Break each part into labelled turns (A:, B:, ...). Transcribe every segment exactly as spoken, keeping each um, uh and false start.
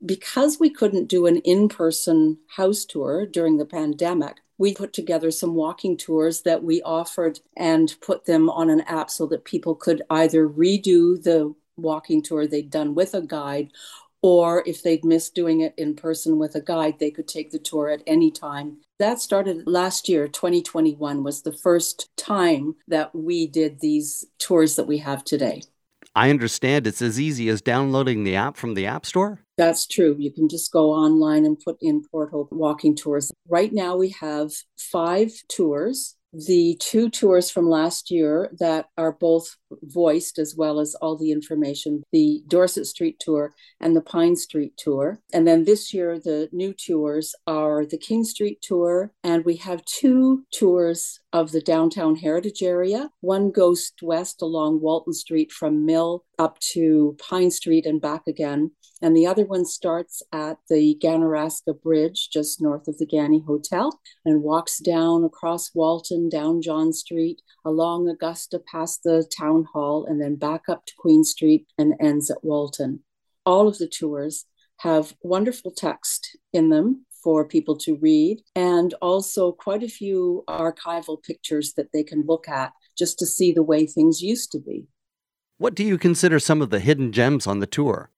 A: Because we couldn't do an in-person house tour during the pandemic, we put together some walking tours that we offered and put them on an app so that people could either redo the walking tour they'd done with a guide, or if they'd missed doing it in person with a guide, they could take the tour at any time. That started last year. twenty twenty-one was the first time that we did these tours that we have today.
B: I understand it's as easy as downloading the app from the App Store.
A: That's true. You can just go online and put in Port Hope walking tours. Right now we have five tours. The two tours from last year that are both voiced as well as all the information, the Dorset Street Tour and the Pine Street Tour. And then this year, the new tours are the King Street Tour. And we have two tours of the downtown heritage area. One goes west along Walton Street from Mill up to Pine Street and back again. And the other one starts at the Ganaraska Bridge, just north of the Ganny Hotel, and walks down across Walton, down John Street, along Augusta, past the town hall, and then back up to Queen Street and ends at Walton. All of the tours have wonderful text in them for people to read, and also quite a few archival pictures that they can look at just to see the way things used to be.
B: What do you consider some of the hidden gems on the tour?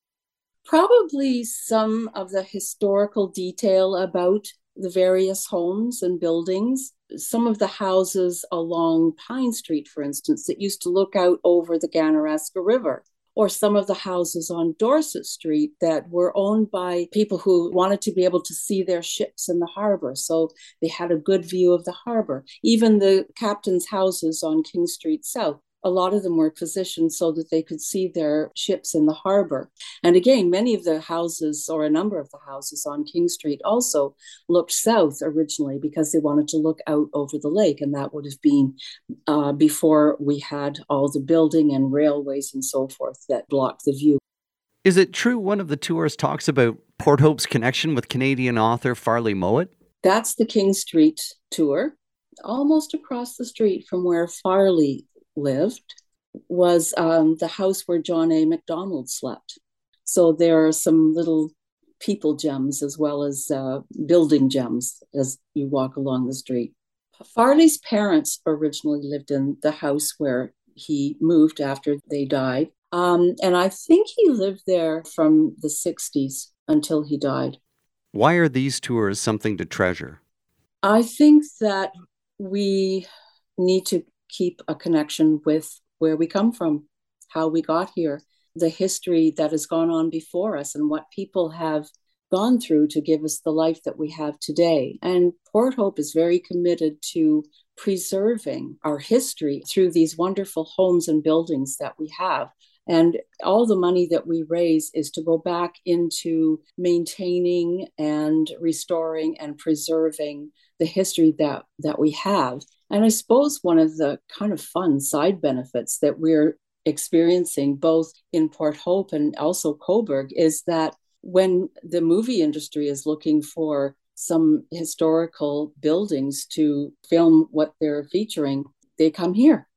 A: Probably some of the historical detail about the various homes and buildings. Some of the houses along Pine Street, for instance, that used to look out over the Ganaraska River, or some of the houses on Dorset Street that were owned by people who wanted to be able to see their ships in the harbor. So they had a good view of the harbor. Even the captain's houses on King Street South, a lot of them were positioned so that they could see their ships in the harbor. And again, many of the houses, or a number of the houses on King Street, also looked south originally because they wanted to look out over the lake. And that would have been uh, before we had all the building and railways and so forth that blocked the view.
B: Is it true one of the tours talks about Port Hope's connection with Canadian author Farley Mowat?
A: That's the King Street tour. Almost across the street from where Farley lived was um, the house where John A. Macdonald slept. So there are some little people gems as well as uh, building gems as you walk along the street. Farley's parents originally lived in the house where he moved after they died. Um, and I think he lived there from the sixties until he died.
B: Why are these tours something to treasure?
A: I think that we need to keep a connection with where we come from, how we got here, the history that has gone on before us, and what people have gone through to give us the life that we have today. And Port Hope is very committed to preserving our history through these wonderful homes and buildings that we have. And all the money that we raise is to go back into maintaining and restoring and preserving the history that, that we have. And I suppose one of the kind of fun side benefits that we're experiencing both in Port Hope and also Cobourg is that when the movie industry is looking for some historical buildings to film what they're featuring, they come here.